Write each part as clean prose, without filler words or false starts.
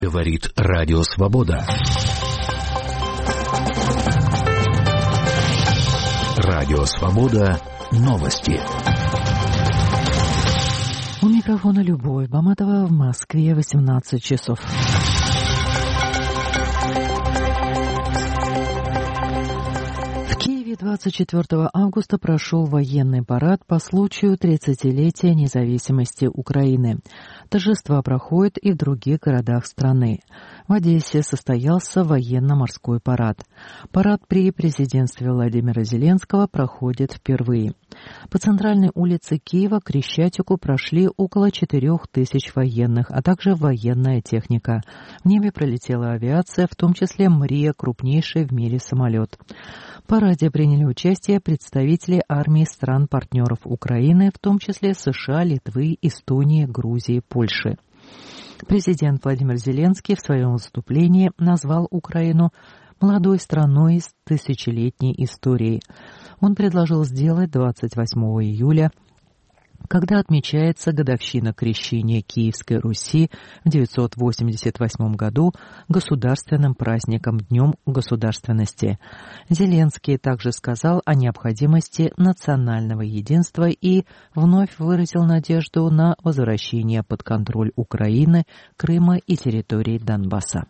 Говорит Радио Свобода. Радио Свобода. Новости. У микрофона Любовь Баматова, в Москве 18 часов. В Киеве 24 августа прошел военный парад по случаю 30-летия независимости Украины. Торжества проходят и в других городах страны. В Одессе состоялся военно-морской парад. Парад при президентстве Владимира Зеленского проходит впервые. По центральной улице Киева к Крещатику прошли около 4000 военных, а также военная техника. В небе пролетела авиация, в том числе «Мрия», крупнейший в мире самолет. В параде приняли участие представители армий стран-партнеров Украины, в том числе США, Литвы, Эстонии, Грузии, Польши. Президент Владимир Зеленский в своем выступлении назвал Украину молодой страной с тысячелетней историей. Он предложил сделать 28 июля, когда отмечается годовщина крещения Киевской Руси в 988 году, государственным праздником Днем государственности. Зеленский также сказал о необходимости национального единства и вновь выразил надежду на возвращение под контроль Украины, Крыма и территорий Донбасса.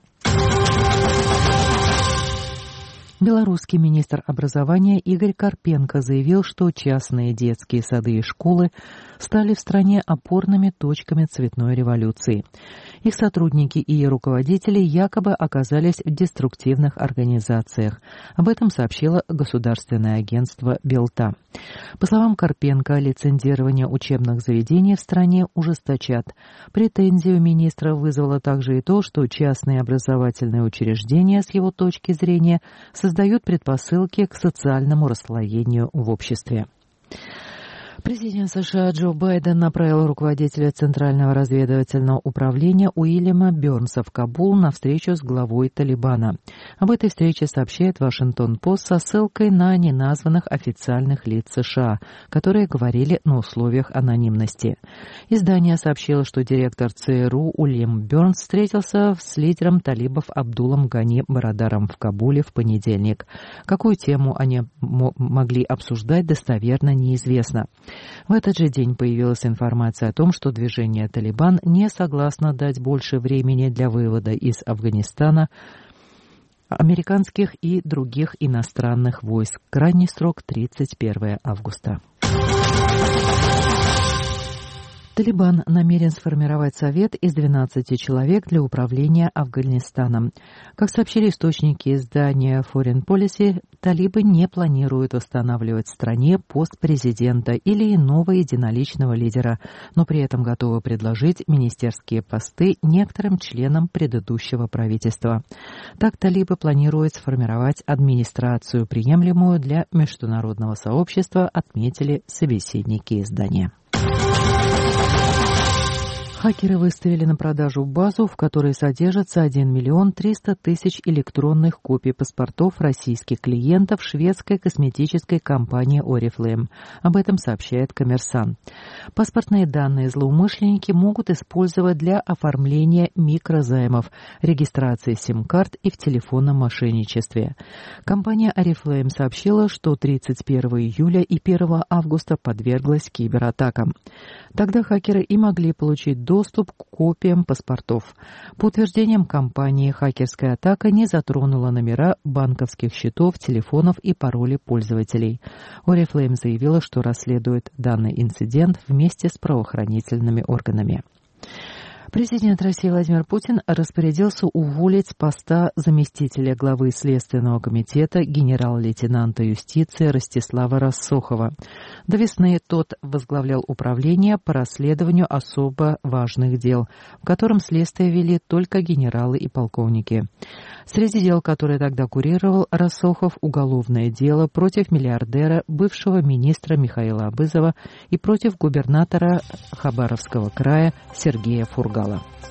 Белорусский министр образования Игорь Карпенко заявил, что частные детские сады и школы стали в стране опорными точками цветной революции. Их сотрудники и руководители якобы оказались в деструктивных организациях. Об этом сообщило государственное агентство «Белта». По словам Карпенко, лицензирование учебных заведений в стране ужесточат. Претензию министра вызвало также и то, что частные образовательные учреждения, с его точки зрения, создают предпосылки к социальному расслоению в обществе. Президент США Джо Байден направил руководителя Центрального разведывательного управления Уильяма Бёрнса в Кабул на встречу с главой Талибана. Об этой встрече сообщает Вашингтон-Пост со ссылкой на неназванных официальных лиц США, которые говорили на условиях анонимности. Издание сообщило, что директор ЦРУ Уильям Бёрнс встретился с лидером талибов Абдулом Гани Барадаром в Кабуле в понедельник. Какую тему они могли обсуждать, достоверно неизвестно. В этот же день появилась информация о том, что движение «Талибан» не согласно дать больше времени для вывода из Афганистана американских и других иностранных войск. Крайний срок — 31 августа. Талибан намерен сформировать совет из 12 человек для управления Афганистаном. Как сообщили источники издания Foreign Policy, талибы не планируют восстанавливать в стране пост президента или иного единоличного лидера, но при этом готовы предложить министерские посты некоторым членам предыдущего правительства. Так талибы планируют сформировать администрацию, приемлемую для международного сообщества, отметили собеседники издания. Хакеры выставили на продажу базу, в которой содержится 1 300 000 электронных копий паспортов российских клиентов шведской косметической компании Oriflame. Об этом сообщает «Коммерсант». Паспортные данные злоумышленники могут использовать для оформления микрозаймов, регистрации сим-карт и в телефонном мошенничестве. Компания Oriflame сообщила, что 31 июля и 1 августа подверглась кибератакам. Тогда хакеры и могли получить доступ к копиям паспортов. По утверждениям компании, хакерская атака не затронула номера банковских счетов, телефонов и пароли пользователей. Oriflame заявила, что расследует данный инцидент вместе с правоохранительными органами. Президент России Владимир Путин распорядился уволить с поста заместителя главы Следственного комитета генерал-лейтенанта юстиции Ростислава Рассохова. До весны тот возглавлял управление по расследованию особо важных дел, в котором следствие вели только генералы и полковники. Среди дел, которые тогда курировал Рассохов, уголовное дело против миллиардера, бывшего министра Михаила Абызова и против губернатора Хабаровского края Сергея Фургала.